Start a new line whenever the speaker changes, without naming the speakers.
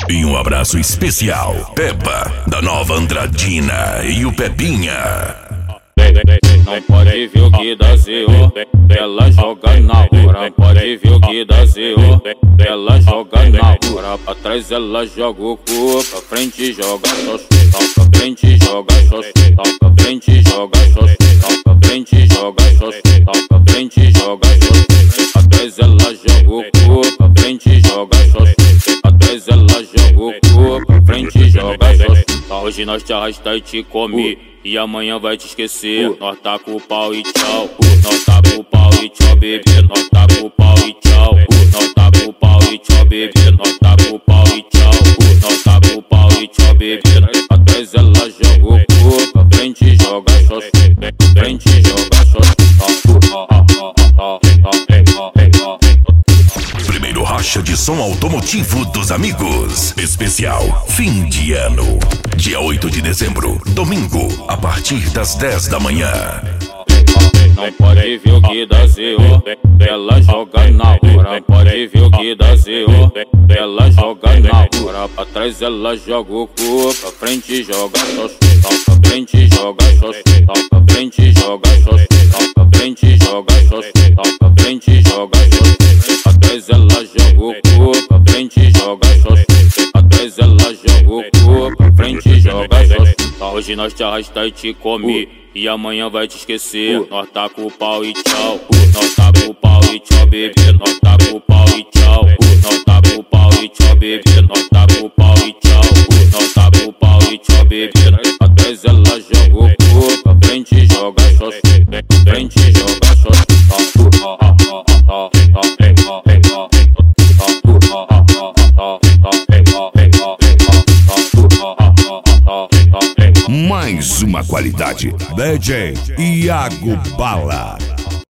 E um abraço especial, Peppa, da nova Andradina e o Pepinha.
Não pode ver o que dá Z.O. Ela joga na hora. Pode ver o que dá Z.O. Ela joga na hora. Pra trás ela joga o cu. Pra frente joga xoxo. Pra frente joga xoxo. Pra frente joga xoxo. Pra frente joga xoxo. Pra frente joga xoxo. Pra trás ela joga o cu. Pra frente joga xoxo. Pra trás ela joga o cu. Pra frente joga xoxo. Hoje nós te arrasta e te come. E amanhã vai te esquecer. Nós tá com o pau e tchau. Nós tá com o pau e tchau, bebê. Nós tá com o pau e tchau. Nós tá com o pau e tchau, bebê. Nós tá com o pau e tchau. Nós tá com o pau e tchau, bebê. Atrás ela joga o cu. Pra frente joga xoxo. Pra frente joga xoxo.
Primeiro racha de som automotivo dos amigos. Especial fim de ano. Dia 8 de dezembro, domingo, a partir das 10 da manhã.
Não pode ver o que dá Z.O. Ela joga na hora. Pode ver o que dá Z.O. Ela joga na hora. Pra trás ela joga o cu. Pra frente joga xoxo. Pra frente joga xoxo. Pra frente joga xoxo. Pra frente joga xoxo. Pra frente joga xoxo. Pra trás ela joga o cu. Pra frente joga xoxo. Pra trás ela joga o cu. Pra frente joga xoxo. Hoje nós te arrasta e te come. E amanhã vai te esquecer. Nós tá com o pau e tchau. Nós tá com o pau e tchau, bebê. Nós tá com o pau e tchau. Nós tá com o pau e tchau, bebê. Nós tá com o pau e tchau. Nós tá com o pau e tchau, bebê. Atrás ela joga o cu. Pra frente joga xoxo. Pra frente joga xoxo.
Mais uma qualidade. DJ Iago Bala.